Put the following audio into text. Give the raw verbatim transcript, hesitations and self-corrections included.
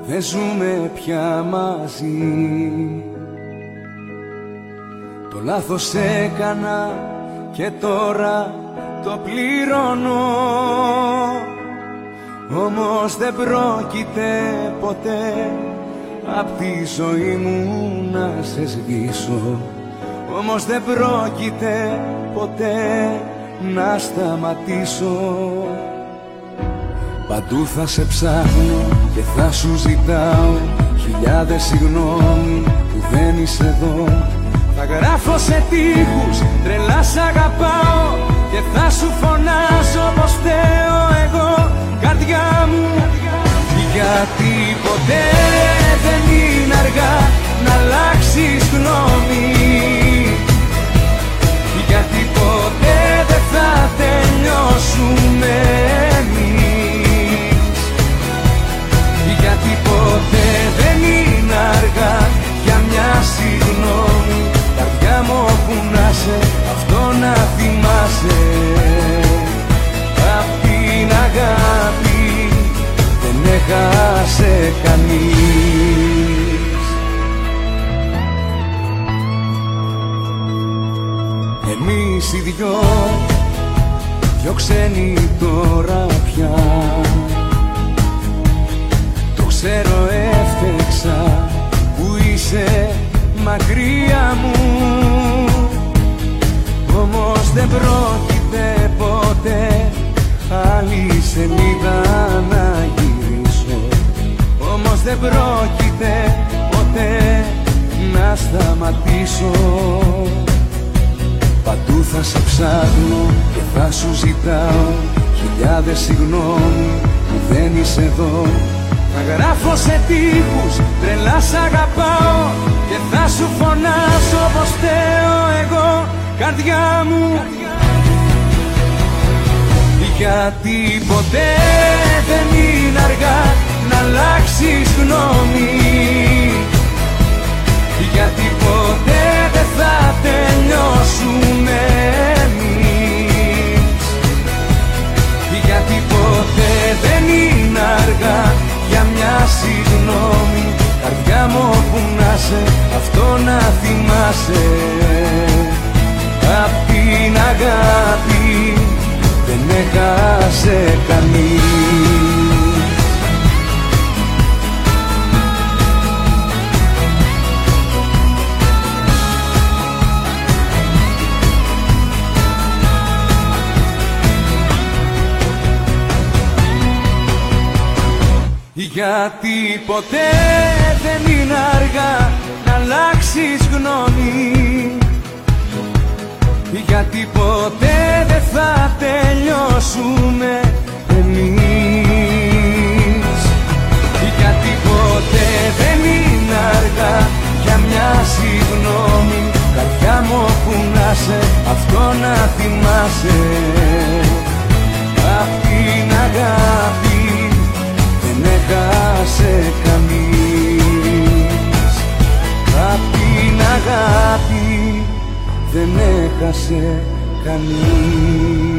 δεν ζούμε πια μαζί. Το λάθος έκανα και τώρα το πληρώνω, όμως δεν πρόκειται ποτέ απ' τη ζωή μου να σε σβήσω. Όμως δεν πρόκειται ποτέ να σταματήσω. Παντού θα σε ψάχνω και θα σου ζητάω χιλιάδες συγγνώμη που δεν είσαι εδώ. Θα γράφω σε τοίχους τρελά σ' αγαπάω και θα σου φωνάζω πως φταίω εγώ, καρδιά μου. Γιατί ποτέ δεν είναι αργά να αλλάξεις γνώμη. Γιατί ποτέ δεν θα τελειώσουμε εμείς. Γιατί ποτέ δεν είναι αργά για μια συγγνώμη. Καρδιά μου όπου να σε, αυτό να θυμάσαι. Απ' την αγάπη δεν έχασε κανείς. Εμείς οι δυο, δυο ξένοι τώρα πια. Το ξέρω έφτεξα που είσαι μακριά μου. Όμως δεν πρόκειται ποτέ άλλη σελίδα να γυρίσω. Όμως δεν πρόκειται ποτέ να σταματήσω. Παντού θα σε ψάχνω και θα σου ζητάω χιλιάδες συγγνώμη που δεν είσαι εδώ. Θα γράφω σε τοίχους τρελά σ' αγαπάω και θα σου φωνάσω πως φταίω εγώ, καρδιά μου. Γιατί ποτέ δεν είναι αργά να αλλάξεις γνώμη. Γιατί ποτέ δεν θα τελειώσουμε εμείς. Γιατί ποτέ δεν είναι αργά για μια συγγνώμη. Καρδιά μου όπου να σε, αυτό να θυμάσαι. Απ' την αγάπη δεν έχασε κανείς. Γιατί ποτέ δεν είναι αργά να αλλάξεις γνώμη. Γιατί ποτέ δεν θα τελειώσουμε εμείς. Γιατί ποτέ δεν είναι αργά για μια συγγνώμη. Καρδιά μου όπου να σε, αυτό να θυμάσαι. Απ' την αγάπη δεν έχασε κανείς. Απ' την αγάπη δεν έχασε κανείς.